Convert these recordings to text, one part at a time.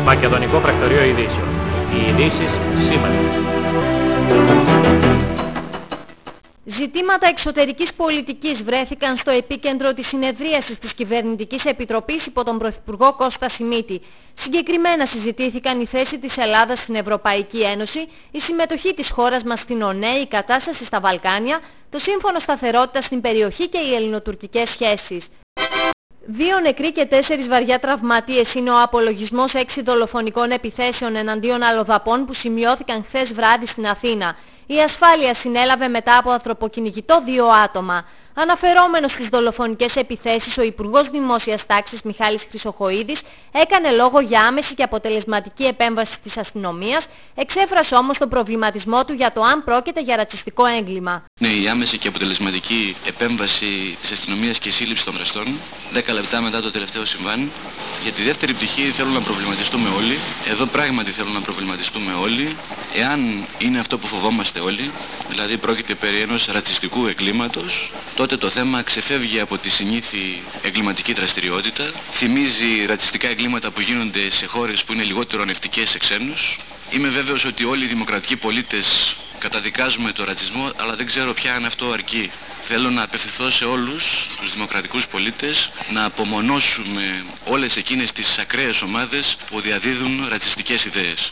Μακεδονικό Πρακτορείο Ειδήσεων. Οι ειδήσεις σήμερα. Ζητήματα εξωτερικής πολιτικής βρέθηκαν στο επίκεντρο της συνεδρίασης της Κυβερνητικής Επιτροπής υπό τον Πρωθυπουργό Κώστα Σιμίτη. Συγκεκριμένα συζητήθηκαν η θέση της Ελλάδας στην Ευρωπαϊκή Ένωση, η συμμετοχή της χώρας μας στην ΟΝΕ, η κατάσταση στα Βαλκάνια, το Σύμφωνο Σταθερότητας στην περιοχή και οι ελληνοτουρκικές σχέσεις. 2 νεκροί και 4 βαριά τραυματίες είναι ο απολογισμός 6 δολοφονικών επιθέσεων εναντίον αλλοδαπών που σημειώθηκαν χθες βράδυ στην Αθήνα. Η ασφάλεια συνέλαβε μετά από ανθρωποκυνηγητό 2 άτομα. Αναφερόμενος στις δολοφονικές επιθέσεις, ο Υπουργός Δημόσιας Τάξης Μιχάλης Χρυσοχοΐδης έκανε λόγο για άμεση και αποτελεσματική επέμβαση της αστυνομίας, εξέφρασε όμως τον προβληματισμό του για το αν πρόκειται για ρατσιστικό έγκλημα. Ναι, η άμεση και αποτελεσματική επέμβαση της αστυνομίας και η σύλληψη των δραστών, 10 λεπτά μετά το τελευταίο συμβάν. Για τη δεύτερη πτυχή θέλω να προβληματιστούμε όλοι. Εδώ πράγματι θέλω να προβληματιστούμε όλοι. Εάν είναι αυτό που φοβόμαστε όλοι, δηλαδή πρόκειται περί ενός ρατσιστικού εγκλήματος, τότε το θέμα ξεφεύγει από τη συνήθη εγκληματική δραστηριότητα, θυμίζει ρατσιστικά εγκλήματα που γίνονται σε χώρες που είναι λιγότερο ανεκτικές σε ξένους. Είμαι βέβαιος ότι όλοι οι δημοκρατικοί πολίτες καταδικάζουμε το ρατσισμό, αλλά δεν ξέρω πια αν αυτό αρκεί. Θέλω να απευθυνθώ σε όλους τους δημοκρατικούς πολίτες να απομονώσουμε όλες εκείνες τις ακραίες ομάδες που διαδίδουν ρατσιστικές ιδέες.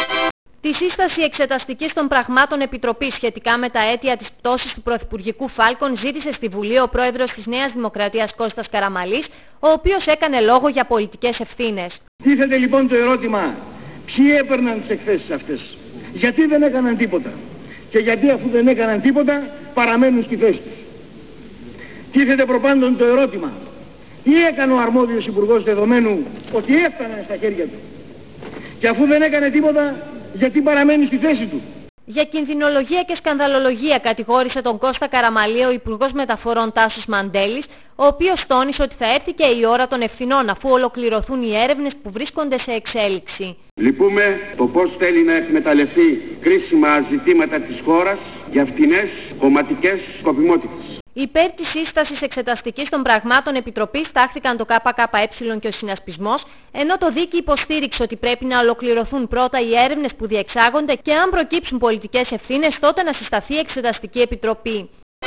Τη σύσταση εξεταστικής των πραγμάτων επιτροπής σχετικά με τα αίτια της πτώσης του Πρωθυπουργικού Φάλκον ζήτησε στη Βουλή ο πρόεδρος της Νέας Δημοκρατίας Κώστας Καραμαλής, ο οποίος έκανε λόγο για πολιτικές ευθύνες. Τίθεται λοιπόν το ερώτημα, ποιοι έπαιρναν τις εκθέσεις αυτές, γιατί δεν έκαναν τίποτα και γιατί αφού δεν έκαναν τίποτα παραμένουν στη θέση τους. Τίθεται προπάντων το ερώτημα, τι έκανε ο αρμόδιος υπουργός δεδομένου ότι έφταναν στα χέρια του και αφού δεν έκανε τίποτα γιατί παραμένει στη θέση του. Για κινδυνολογία και σκανδαλολογία κατηγόρησε τον Κώστα Καραμαλή ο Υπουργός Μεταφορών Τάσος Μαντέλης, ο οποίος τόνισε ότι θα έρθει και η ώρα των ευθυνών αφού ολοκληρωθούν οι έρευνες που βρίσκονται σε εξέλιξη. Λυπούμε το πώς θέλει να εκμεταλλευτεί κρίσιμα ζητήματα της χώρας για φτηνές κομματικές σκοπιμότητες. Υπέρ της σύστασης εξεταστικής των πραγμάτων επιτροπής τάχθηκαν το ΚΚΕ και ο συνασπισμός, ενώ το ΔΙΚ υποστήριξε ότι πρέπει να ολοκληρωθούν πρώτα οι έρευνες που διεξάγονται και αν προκύψουν πολιτικές ευθύνες τότε να συσταθεί εξεταστική επιτροπή.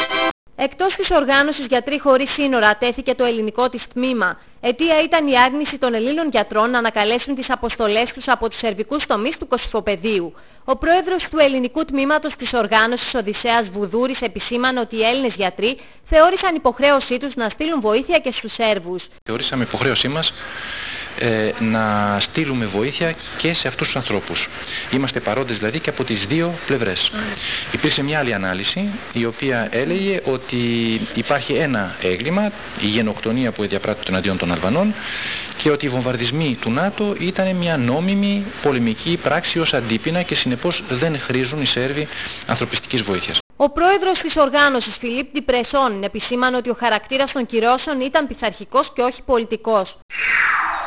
Εκτός της οργάνωσης Γιατροί Χωρίς Σύνορα τέθηκε το ελληνικό της τμήμα. Αιτία ήταν η άρνηση των Ελλήνων γιατρών να ανακαλέσουν τις αποστολές τους από τους σερβικούς τομείς του Κωσυφοπεδίου. Ο πρόεδρος του ελληνικού τμήματος της οργάνωσης Οδυσσέας Βουδούρης επισήμανε ότι οι Έλληνες γιατροί θεώρησαν υποχρέωσή τους να στείλουν βοήθεια και στους Σέρβους. Θεωρήσαμε υποχρέωσή μας να στείλουμε βοήθεια και σε αυτούς τους ανθρώπους. Είμαστε παρόντες δηλαδή και από τις δύο πλευρές. Υπήρξε μια άλλη ανάλυση η οποία έλεγε ότι υπάρχει ένα έγκλημα, η γενοκτονία που διαπράττει εναντίον των Αλβανών και ότι οι βομβαρδισμοί του ΝΑΤΟ ήταν μια νόμιμη πολεμική πράξη ως αντίπεινα και συνεπώς δεν χρήζουν οι Σέρβοι ανθρωπιστικής βοήθειας. Ο πρόεδρος της οργάνωσης Φιλίπ Ντιπρεσόν επισήμανε ότι ο χαρακτήρας των κυρώσεων ήταν πειθαρχικός και όχι πολιτικός.